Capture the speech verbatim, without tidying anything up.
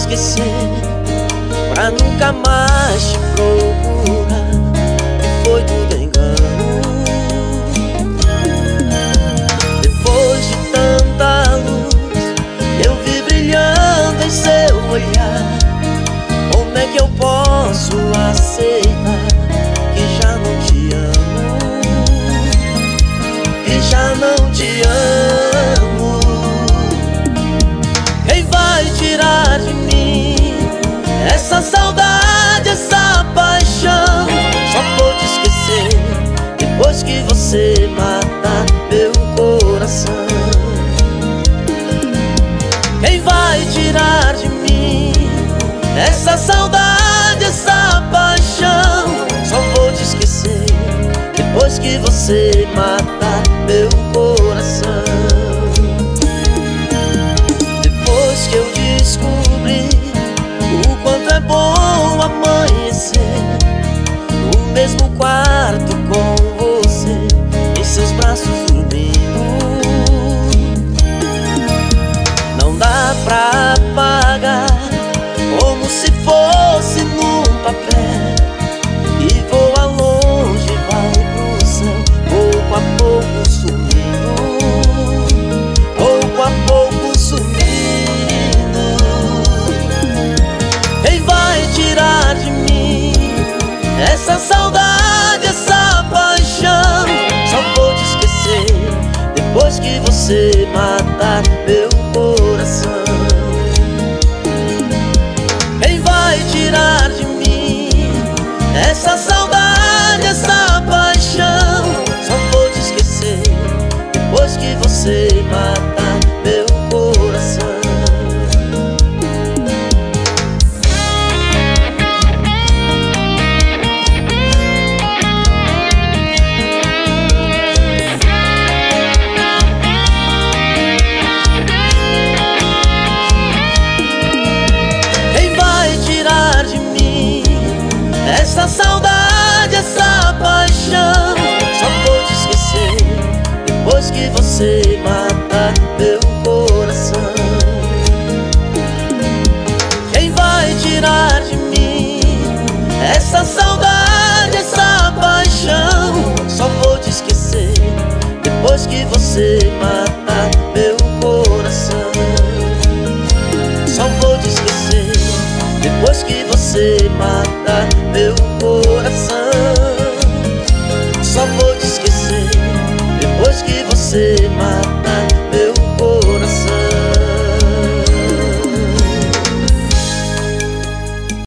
esquecer, pra nunca mais te procurar. E foi tudo engano. Depois de tanta luz eu vi brilhando em seu olhar, como é que eu posso aceitar que já não te amo, que já não te amo? Quem vai tirar de mim essa saudade, essa paixão? Só vou te esquecer depois que você matar meu coração. Quem vai tirar de mim essa saudade, essa paixão? Só vou te esquecer depois que você matar meu coração. Depois que eu descobri o quanto é bom amanhecer no mesmo quarto com você, em seus braços dormindo, não dá pra apagar, como se fosse num papel, e voa longe, vai pro céu, pouco a pouco sumindo, pouco a pouco sumindo. Quem vai tirar de mim essa saudade, essa paixão? Só vou te esquecer depois que você matar meu coração. Quem vai tirar de mim essa saudade, essa paixão? Só vou te esquecer depois que você matar meu coração. Essa saudade, essa paixão? Só vou te esquecer depois que você matar meu coração. Quem vai tirar de mim essa saudade, essa paixão? Só vou te esquecer depois que você matar meu coração. Só vou te esquecer depois que você matar meu coração. Só vou te esquecer depois que você matar